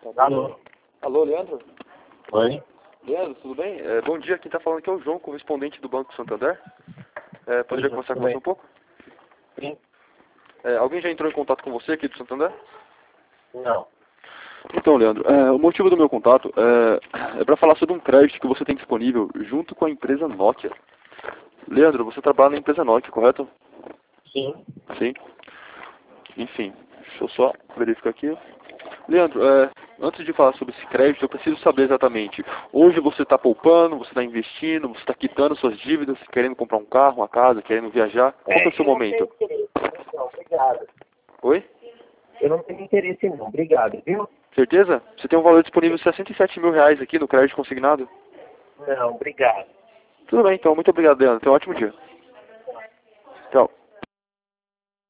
Alô? Alô, Leandro? Oi? Leandro, tudo bem? Bom dia, quem está falando aqui é o João, correspondente do Banco Santander. Poderia conversar com você um pouco? Sim? Alguém já entrou em contato com você aqui do Santander? Não. Então, Leandro, o motivo do meu contato é para falar sobre um crédito que você tem disponível junto com a empresa Nokia. Leandro, você trabalha na empresa Nokia, correto? Sim? Sim. Enfim, deixa eu só verificar aqui. Leandro, antes de falar sobre esse crédito, eu preciso saber exatamente. Hoje você está poupando, você está investindo, você está quitando suas dívidas, querendo comprar um carro, uma casa, querendo viajar. Qual que é o seu momento? Eu não tenho interesse, não. Obrigado. Oi? Eu não tenho interesse, não. Obrigado, viu? Certeza? Você tem um valor disponível de R$ 67 mil aqui no crédito consignado? Não, obrigado. Tudo bem, então. Muito obrigado, Leandro. Tenha um ótimo dia.